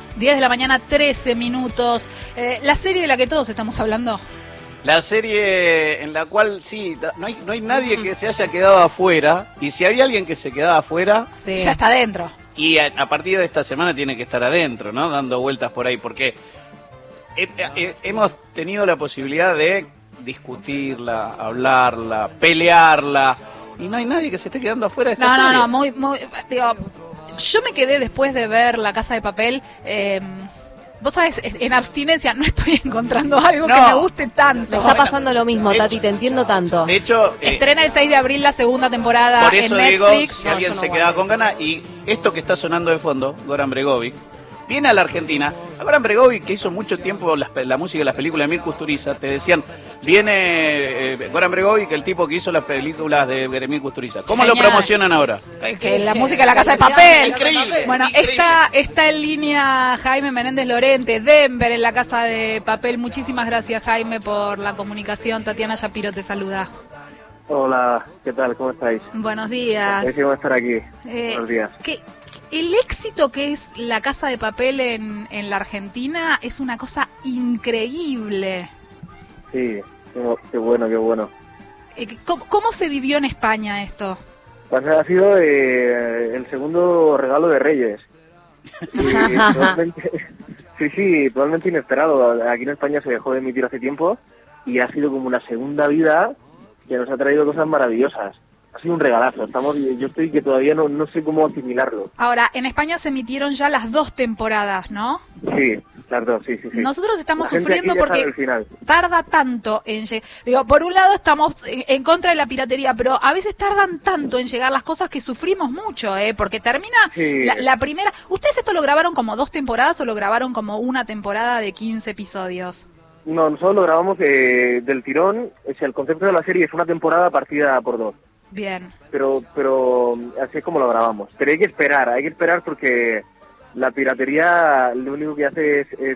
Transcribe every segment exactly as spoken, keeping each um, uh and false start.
diez de la mañana, trece minutos. Eh, la serie de la que todos estamos hablando. La serie en la cual, sí, no hay, no hay nadie que se haya quedado afuera. Y si había alguien que se quedaba afuera, sí, ya está adentro. Y a, a partir de esta semana tiene que estar adentro, ¿no? Dando vueltas por ahí, porque he, he, hemos tenido la posibilidad de discutirla, hablarla, pelearla, y no hay nadie que se esté quedando afuera de esta no, serie. No, no, muy, muy, digo, yo me quedé después de ver La Casa de Papel, eh, vos sabés, en abstinencia, no estoy encontrando algo no. que me guste tanto. Me está pasando lo mismo, Tati, te entiendo tanto. De hecho, eh, estrena el seis de abril la segunda temporada por eso en digo, Netflix. si no, alguien no se queda con ganas, y esto que está sonando de fondo, Goran Bregovic, viene a la Argentina. A Goran Bregovic, que hizo mucho tiempo la, la música de las películas de Emir Kusturica, te decían, viene eh, Goran Bregovic, el tipo que hizo las películas de Emir Kusturica. ¿Cómo Genial. Lo promocionan ahora? Que la música de La Casa de Papel. Increíble. Bueno, increíble. Está, está en línea Jaime Menéndez Lorente, Denver, en La Casa de Papel. Muchísimas gracias, Jaime, por la comunicación. Tatiana Shapiro te saluda. Hola, ¿qué tal? ¿Cómo estáis? Buenos días. Decimos estar aquí. Eh, Buenos días. ¿qué, el éxito que es La Casa de Papel en, en la Argentina es una cosa increíble. Sí, qué bueno, qué bueno. ¿Cómo, cómo se vivió en España esto? Pues ha sido eh, el segundo regalo de Reyes. Y, totalmente, sí, sí, totalmente inesperado. Aquí en España se dejó de emitir hace tiempo y ha sido como una segunda vida que nos ha traído cosas maravillosas. Ha sido un regalazo. Estamos, yo estoy que todavía no, no sé cómo asimilarlo. Ahora, en España se emitieron ya las dos temporadas, ¿no? Sí, las dos, sí, sí, sí. Nosotros estamos sufriendo porque final. tarda tanto en llegar. Digo, por un lado estamos en contra de la piratería, pero a veces tardan tanto en llegar las cosas que sufrimos mucho, ¿eh? Porque termina sí. la, la primera... ¿Ustedes esto lo grabaron como dos temporadas o lo grabaron como una temporada de quince episodios? No, nosotros lo grabamos eh, del tirón. O sea, el concepto de la serie es una temporada partida por dos. Bien. Pero, pero así es como lo grabamos. Pero hay que esperar, hay que esperar porque la piratería lo único que hace es, es,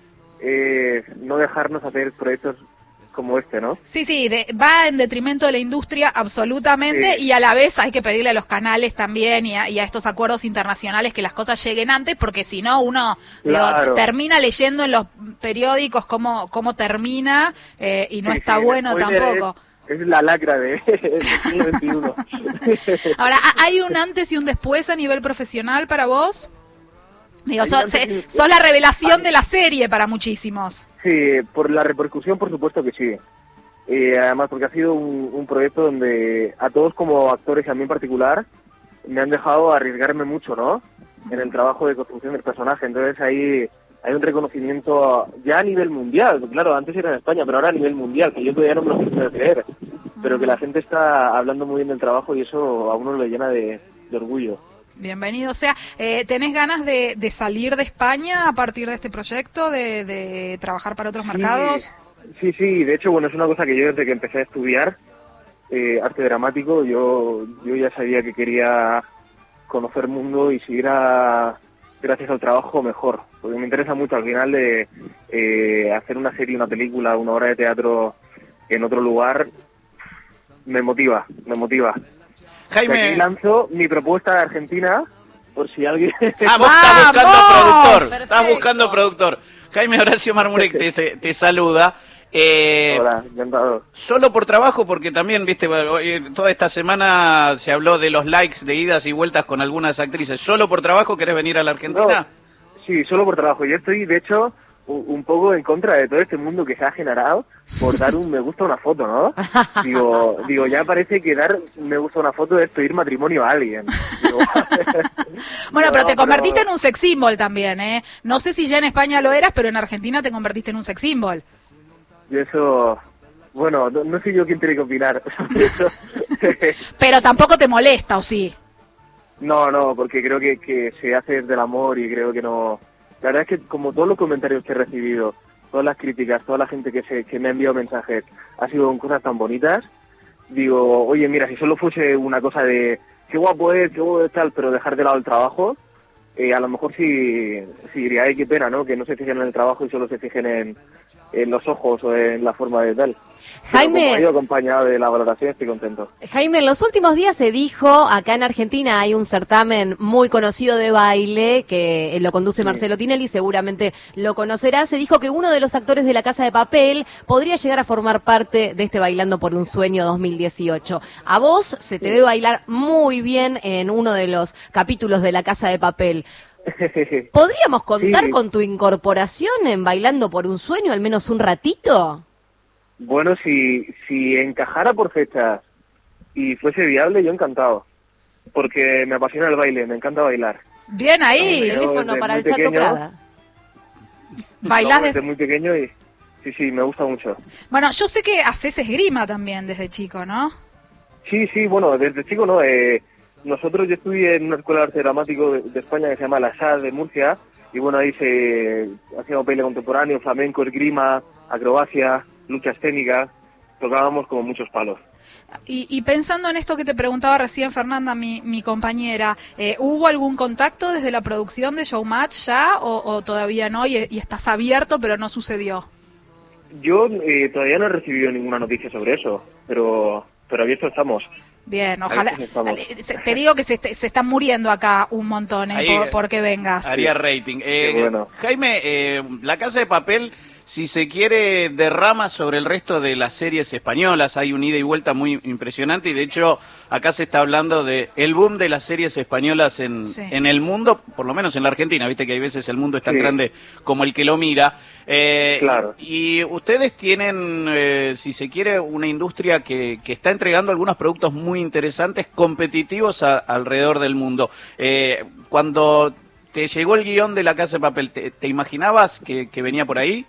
es no dejarnos hacer proyectos como este, ¿no? Sí, sí, de, va en detrimento de la industria absolutamente, sí. Y a la vez hay que pedirle a los canales también y a, y a estos acuerdos internacionales que las cosas lleguen antes, porque si no uno claro. digo, termina leyendo en los periódicos cómo, cómo termina eh, y no sí, está sí, bueno tampoco. Es, es la lacra de siglo veintiuno. Ahora, ¿hay un antes y un después a nivel profesional para vos? Digo, sos, se, sos la revelación de la serie para muchísimos. Sí, por la repercusión, por supuesto que sí. Eh, además, porque ha sido un, un proyecto donde a todos como actores y a mí en particular me han dejado arriesgarme mucho, ¿no? En el trabajo de construcción del personaje. Entonces ahí hay un reconocimiento ya a nivel mundial. Claro, antes era en España, pero ahora a nivel mundial, que yo todavía no me lo puedo creer. Pero que la gente está hablando muy bien del trabajo y eso a uno le llena de, de orgullo. Bienvenido. O sea, eh, ¿tenés ganas de, de salir de España a partir de este proyecto, de, de trabajar para otros sí, mercados? Sí, sí. De hecho, bueno, es una cosa que yo desde que empecé a estudiar eh, arte dramático, yo yo ya sabía que quería conocer el mundo y seguir a, gracias al trabajo mejor. Porque me interesa mucho al final de eh, hacer una serie, una película, una obra de teatro en otro lugar. Me motiva, me motiva. Jaime, aquí lanzo mi propuesta de Argentina, por si alguien... Ah, vos estás buscando productor, Perfecto. estás buscando productor. Jaime Horacio Marmurek te, te saluda. Eh, Hola, encantado. Solo por trabajo, porque también, viste, toda esta semana se habló de los likes, de idas y vueltas con algunas actrices. ¿Solo por trabajo querés venir a la Argentina? No, sí, solo por trabajo. Yo estoy, de hecho, un poco en contra de todo este mundo que se ha generado por dar un me gusta a una foto, ¿no? Digo, digo, ya parece que dar me gusta a una foto es pedir matrimonio a alguien. Digo, bueno, no, pero te convertiste pero... en un sex symbol también, ¿eh? No sé si ya en España lo eras, pero en Argentina te convertiste en un sex symbol. Y eso, bueno, no, no sé yo quién tiene que opinar. Pero tampoco te molesta, ¿o sí? No, no, porque creo que, que se hace desde el amor y creo que no... La verdad es que como todos los comentarios que he recibido, todas las críticas, toda la gente que, se, que me ha enviado mensajes, ha sido con cosas tan bonitas, digo, oye, mira, si solo fuese una cosa de qué guapo es, qué guapo es tal, pero dejar de lado el trabajo, eh, a lo mejor sí, sí diría, ay, qué pena, ¿no? Que no se fijen en el trabajo y solo se fijen en, en los ojos o en la forma de tal. Jaime, como ha ido acompañado de la valoración, estoy contento. Jaime, en los últimos días se dijo, acá en Argentina hay un certamen muy conocido de baile que lo conduce Sí. Marcelo Tinelli, seguramente lo conocerá. Se dijo que uno de los actores de La Casa de Papel podría llegar a formar parte de este Bailando por un Sueño dos mil dieciocho. A vos se te ve bailar muy bien en uno de los capítulos de La Casa de Papel. ¿Podríamos contar Sí. con tu incorporación en Bailando por un Sueño, al menos un ratito? Bueno, si, si encajara por fechas y fuese viable, yo encantado. Porque me apasiona el baile, me encanta bailar. Bien ahí. Sí. Teléfono desde para muy el Chato pequeño. Prada. Bailás desde desde... muy pequeño y sí, sí, me gusta mucho. Bueno, yo sé que haces esgrima también desde chico, ¿no? Sí, sí, bueno, desde chico no. Eh, nosotros, yo estudié en una escuela de arte dramático de, de España que se llama La S A D de Murcia, y bueno, ahí se hacíamos baile contemporáneo, flamenco, esgrima, acrobacia, lucha escénica, tocábamos como muchos palos. Y, y pensando en esto que te preguntaba recién Fernanda, mi, mi compañera, eh, ¿hubo algún contacto desde la producción de Showmatch ya o, o todavía no? Y, y estás abierto, pero no sucedió. Yo eh, todavía no he recibido ninguna noticia sobre eso, pero, pero abierto estamos. Bien, ojalá. Ahí estamos. Se- Te digo que se, est- se están muriendo acá un montón, eh, Ahí, por, porque vengas. Haría rating. Eh, Qué bueno. Jaime, eh, La Casa de Papel, si se quiere, derrama sobre el resto de las series españolas. Hay un ida y vuelta muy impresionante y de hecho acá se está hablando de el boom de las series españolas en, Sí. en el mundo, por lo menos en la Argentina. Viste que hay veces el mundo es tan Sí. grande como el que lo mira. Eh, Claro. Y, y ustedes tienen, eh, si se quiere, una industria que, que está entregando algunos productos muy interesantes, competitivos a- alrededor del mundo. Eh, cuando te llegó el guión de La Casa de Papel, ¿te, te imaginabas que, que venía por ahí?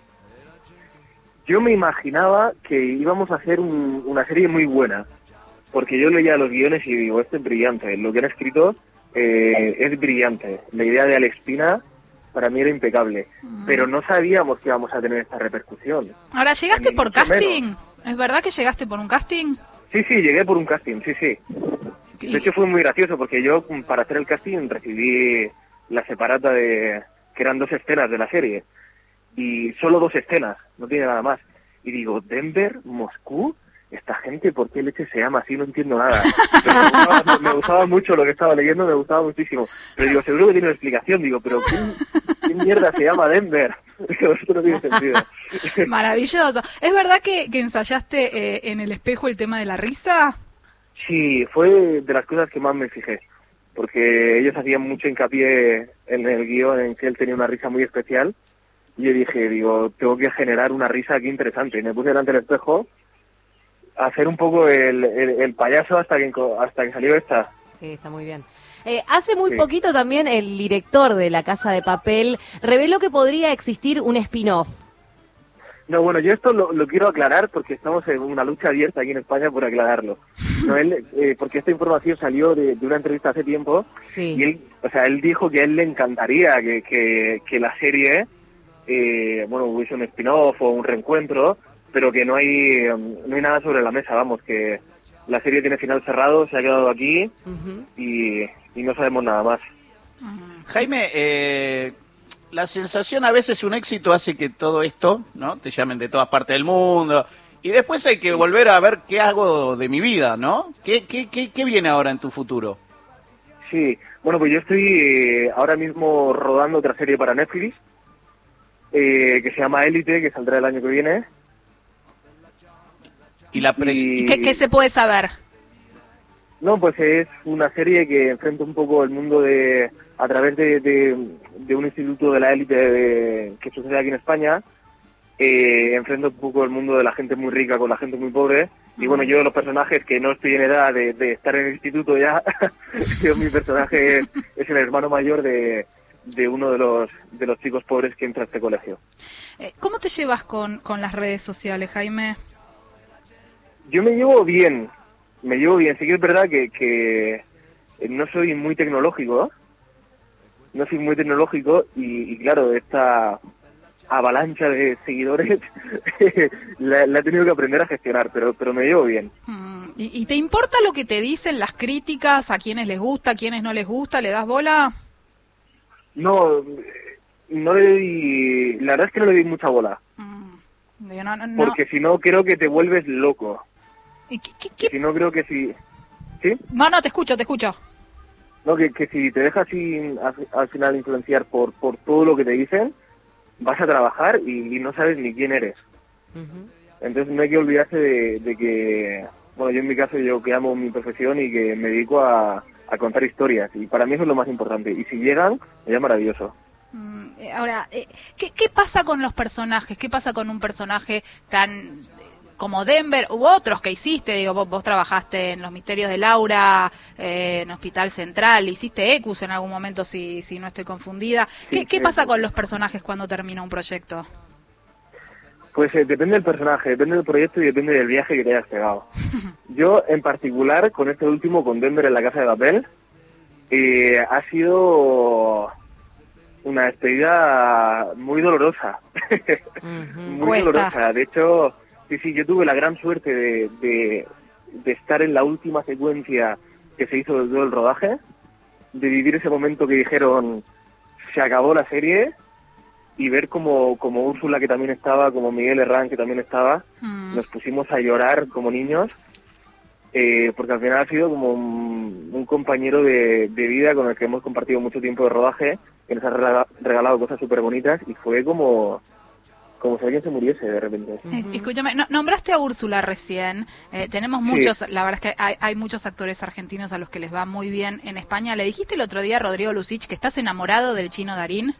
Yo me imaginaba que íbamos a hacer un- una serie muy buena, porque yo leía los guiones y digo, esto es brillante, lo que han escrito eh, es brillante. La idea de Alex Pina para mí era impecable, pero no sabíamos que íbamos a tener esta repercusión. Ahora, ¿llegaste Ni por mucho casting? ¿Es verdad que llegaste por un casting? Sí, sí, llegué por un casting, sí, sí. Y- De hecho fue muy gracioso porque yo mm, para hacer el casting recibí la separata de que eran dos escenas de la serie y solo dos escenas, no tiene nada más. Y digo, Denver, Moscú, esta gente, ¿por qué leche se llama así? No entiendo nada. Pero me, gustaba, me gustaba mucho lo que estaba leyendo, me gustaba muchísimo. Pero digo, seguro que tiene una explicación. Digo, pero ¿quién, quién mierda se llama Denver? Digo, esto no tiene sentido. Maravilloso. ¿Es verdad que, que ensayaste eh, en el espejo el tema de la risa? Sí, fue de las cosas que más me fijé, porque ellos hacían mucho hincapié en el guión en que él tenía una risa muy especial, y yo dije, digo, tengo que generar una risa aquí interesante, y me puse delante del espejo a hacer un poco el, el, el payaso hasta que, enco- hasta que salió esta. Sí, está muy bien. Eh, hace muy Sí. poquito también el director de La Casa de Papel reveló que podría existir un spin-off. No, bueno, yo esto lo, lo quiero aclarar porque estamos en una lucha abierta aquí en España por aclararlo. No, él, eh, porque esta información salió de, de una entrevista hace tiempo. Sí. Y él, o sea, él dijo que a él le encantaría que, que, que la serie, eh, bueno, hubiese un spin-off o un reencuentro, pero que no hay, um, no hay nada sobre la mesa, vamos, que la serie tiene final cerrado, se ha quedado aquí Ujú. y, y no sabemos nada más. Jaime, eh, la sensación a veces un éxito hace que todo esto, ¿no? Te llamen de todas partes del mundo y después hay que volver a ver qué hago de mi vida, ¿no? ¿Qué, qué, qué, qué viene ahora en tu futuro? Sí, bueno, pues yo estoy eh, ahora mismo rodando otra serie para Netflix, eh, que se llama Élite, que saldrá el año que viene. Y la pres- Y- ¿Y qué, qué se puede saber? No, pues es una serie que enfrenta un poco el mundo de a través de, de, de un instituto de la élite de- que sucede aquí en España. Eh, enfrenta un poco el mundo de la gente muy rica con la gente muy pobre. Y bueno, yo los personajes que no estoy en edad de, de estar en el instituto ya, yo mi personaje es, es el hermano mayor de, de uno de los de los chicos pobres que entra a este colegio. Eh, ¿Cómo te llevas con, con las redes sociales, Jaime? Yo me llevo bien, me llevo bien. Sí que es verdad que, que no soy muy tecnológico, no soy muy tecnológico y, y claro, esta avalancha de seguidores la, la he tenido que aprender a gestionar, pero pero me llevo bien. Mm, ¿Y, y te importa lo que te dicen las críticas? ¿A quienes les gusta, a quienes no les gusta? ¿Le das bola? No, no le di, la verdad es que no le di mucha bola. Mm, Digo, no, no, no. Porque si no, creo que te vuelves loco. ¿Y qué, qué, qué? Si no, creo que si... ¿Sí? No, no, te escucho, te escucho. No, que, que si te dejas sin, al, al final influenciar por, por todo lo que te dicen, vas a trabajar y, y no sabes ni quién eres. Ujú. Entonces no hay que olvidarse de, de que, bueno, yo en mi caso, yo que amo mi profesión y que me dedico a, a contar historias. Y para mí eso es lo más importante. Y si llegan, ya maravilloso. Mm, eh, Ahora, eh, ¿qué, ¿qué pasa con los personajes? ¿Qué pasa con un personaje tan eh, como Denver u otros que hiciste? Digo, vos, vos trabajaste en Los Misterios de Laura, eh, en Hospital Central, hiciste Ecus en algún momento, si, si no estoy confundida. ¿Qué, Sí, qué sí, pasa sí. con los personajes cuando termina un proyecto? Pues eh, depende del personaje, depende del proyecto y depende del viaje que te hayas pegado. Yo, en particular, con este último, con Denver en la Casa de Papel, eh, ha sido una despedida muy dolorosa. Ujú. Muy Cuesta. dolorosa. De hecho, sí, sí, yo tuve la gran suerte de, de, de estar en la última secuencia que se hizo de todo el rodaje, de vivir ese momento que dijeron, se acabó la serie, y ver como, como Úrsula, que también estaba, como Miguel Herrán, que también estaba, Mm. nos pusimos a llorar como niños, eh, porque al final ha sido como un, un compañero de, de vida con el que hemos compartido mucho tiempo de rodaje, que nos ha rega- regalado cosas súper bonitas, y fue como, como si alguien se muriese de repente. Eh, Escúchame, no- nombraste a Úrsula recién. Eh, tenemos Sí. muchos, la verdad es que hay, hay muchos actores argentinos a los que les va muy bien en España. ¿Le dijiste el otro día a Rodrigo Lucich que estás enamorado del Chino Darín?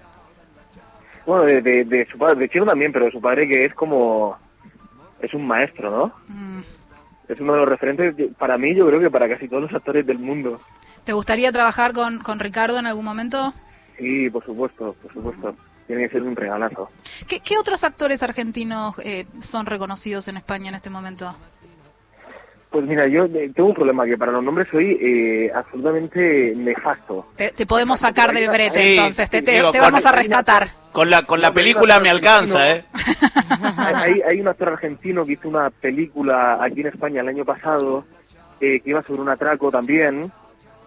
Bueno, de, de, de su padre, de Chino también, pero de su padre, que es como, es un maestro, ¿no? Mm. Es uno de los referentes, de- para mí, yo creo que para casi todos los actores del mundo. ¿Te gustaría trabajar con, con Ricardo en algún momento? Sí, por supuesto, por supuesto. Tiene que ser un regalazo. ¿Qué, qué otros actores argentinos eh, son reconocidos en España en este momento? Pues mira, yo eh, tengo un problema, que para los nombres soy eh, absolutamente nefasto. Te, te podemos sacar del brete, Sí, entonces, te, te- digo, te con- vamos a rescatar. Con la, con la No, pero película no, me no, alcanza, no. ¿eh? Hay, hay un actor argentino que hizo una película aquí en España el año pasado, eh, que iba sobre un atraco también. No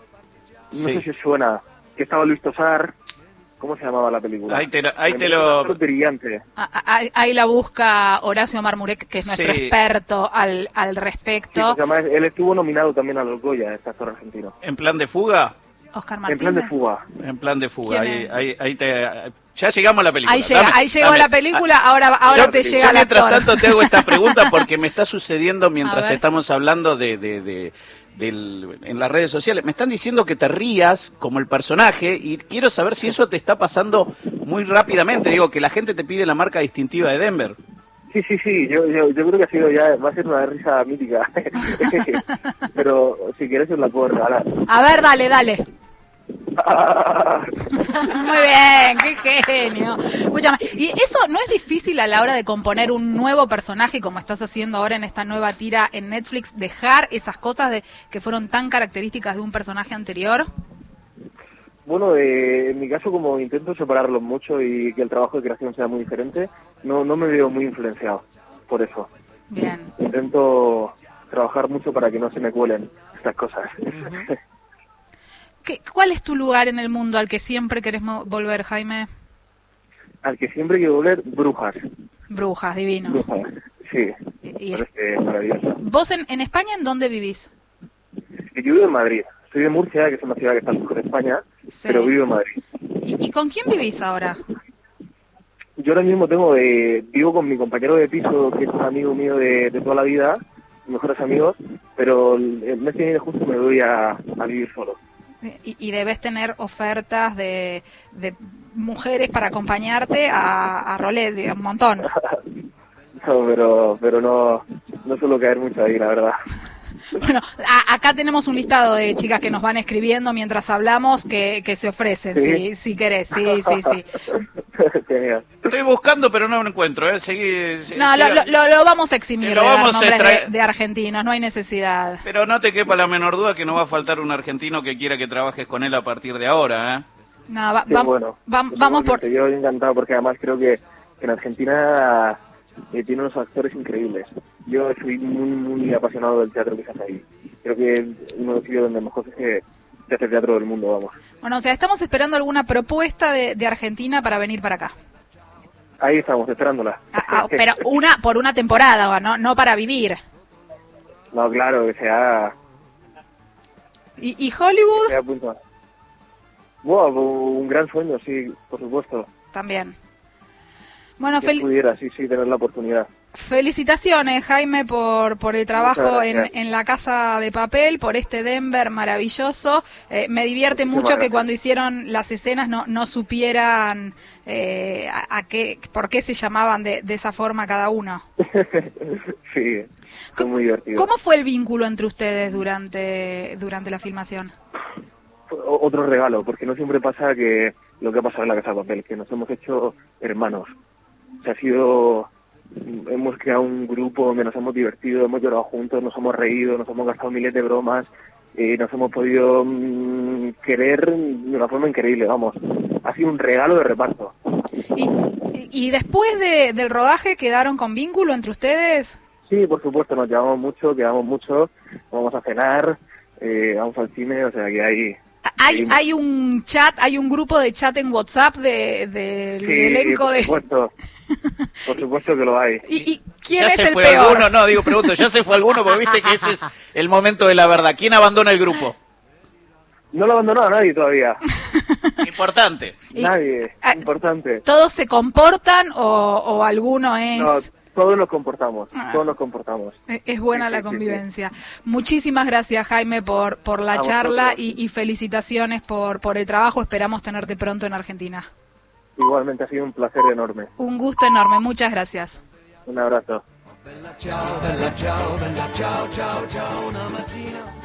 Sí. sé si os suena. Que estaba Luis Tosar. ¿Cómo se llamaba la película? Ahí te lo- ahí Me te parece lo- un actor brillante. Ah, ah, Ahí, ahí la busca Horacio Marmurek, que es nuestro Sí. experto al, al Sí, respecto. pues además, él estuvo nominado también a los Goya, este actor argentino. ¿En plan de fuga? Oscar En Martínez. plan de fuga. En plan de fuga. ¿Quién Ahí, es? ahí, ahí te... Ya llegamos a la película. Ahí llega, Dame- ahí llegó dame. la película, ahora, ahora Yo- te yo llega el mientras actor. tanto te hago esta pregunta porque me está sucediendo A mientras ver. estamos hablando de, de, de- del- en las redes sociales. Me están diciendo que te rías como el personaje y quiero saber si eso te está pasando muy rápidamente. Digo, que la gente te pide la marca distintiva de Denver. Sí, sí, sí, yo, yo, yo creo que ha sido ya, va a ser una risa mítica. Pero si quieres os la puedo regalar. A ver, dale, dale. Muy bien, qué genio. Escúchame, ¿y eso no es difícil a la hora de componer un nuevo personaje como estás haciendo ahora en esta nueva tira en Netflix, dejar esas cosas de que fueron tan características de un personaje anterior? Bueno, eh, en mi caso, como intento separarlos mucho y que el trabajo de creación sea muy diferente, no, no me veo muy influenciado por eso. Bien. Intento trabajar mucho para que no se me cuelen estas cosas. ¿Qué, ¿Cuál es tu lugar en el mundo al que siempre querés mo- volver, Jaime? Al que siempre quiero volver, Brujas. Brujas, divino. Brujas, sí. Y- y- Parece maravilloso. ¿Vos en, en España en dónde vivís? Y yo vivo en Madrid. Soy de Murcia, que es una ciudad que está lejos de España, Sí. pero vivo en Madrid. ¿Y, y con quién vivís ahora? Yo ahora mismo tengo de, vivo con mi compañero de piso, que es un amigo mío de, de toda la vida, mejores amigos, pero el, el mes que viene justo me voy a, a vivir solo. Y, y debes tener ofertas de, de mujeres para acompañarte a, a roles de un montón. No, pero pero no, no suelo caer mucho ahí, la verdad. Bueno, a- acá tenemos un listado de chicas que nos van escribiendo mientras hablamos que, que se ofrecen, ¿Sí? si, si querés, sí, sí, sí. Genial. Estoy buscando, pero no lo encuentro. ¿eh? Seguí, se- No, lo, siga. lo, lo vamos a eximir Lo de dar vamos a nombres de, extraer. de argentinos, no hay necesidad. Pero no te quepa la menor duda que no va a faltar un argentino que quiera que trabajes con él a partir de ahora. ¿eh? No, va- Qué va- bueno. va- Pues vamos por... igualmente, Yo encantado porque además creo que en Argentina eh, tiene unos actores increíbles. Yo soy muy, muy apasionado del teatro que se hace ahí. Creo que es uno de los sitios donde mejor se, se hace teatro del mundo, vamos. Bueno, o sea, estamos esperando alguna propuesta de, de Argentina para venir para acá. Ahí estamos, esperándola. Ah, ah, pero una por una temporada, ¿no? No para vivir. No, claro, que sea... ¿Y, y Hollywood? Que sea punto. Wow, un gran sueño, sí, por supuesto. También. Bueno, Si fel pudiera, sí, sí, tener la oportunidad. felicitaciones, Jaime, por, por el trabajo en, gracias. en La Casa de Papel, por este Denver maravilloso. Eh, me divierte Muchísimas mucho que gracias. cuando hicieron las escenas no, no supieran eh, a, a qué, por qué se llamaban de, de esa forma cada uno. Sí, fue muy divertido. ¿Cómo fue el vínculo entre ustedes durante, durante la filmación? O- Otro regalo, porque no siempre pasa que lo que ha pasado en La Casa de Papel, que nos hemos hecho hermanos. O sea, ha sido... Hemos creado un grupo donde nos hemos divertido, hemos llorado juntos, nos hemos reído, nos hemos gastado miles de bromas, eh, nos hemos podido mmm, querer de una forma increíble, vamos. Ha sido un regalo de reparto. ¿Y, y después de, del rodaje quedaron con vínculo entre ustedes? Sí, por supuesto, nos llevamos mucho, quedamos mucho, vamos a cenar, eh, vamos al cine, o sea que hay... Hay, seguimos. hay un chat, hay un grupo de chat en WhatsApp de, del Sí, elenco por de... supuesto, por supuesto que lo hay. ¿Y, y quién ¿Ya es se el fue peor? alguno? No, digo, pregunto, ¿ya se fue alguno? Porque viste que ese es el momento de la verdad. ¿Quién abandona el grupo? No lo ha abandonado a nadie todavía, Importante. Y- nadie, ah, importante. ¿Todos se comportan o, o alguno es...? No, todos nos comportamos, Ah. todos nos comportamos. Es es buena Sí, la sí, sí, convivencia. Muchísimas gracias, Jaime, por, por la A charla vosotros. y, y felicitaciones por, por el trabajo. Esperamos tenerte pronto en Argentina. Igualmente ha sido un placer enorme. Un gusto enorme. Muchas gracias. Un abrazo. Bella ciao, bella ciao, bella ciao, ciao, ciao, una mattina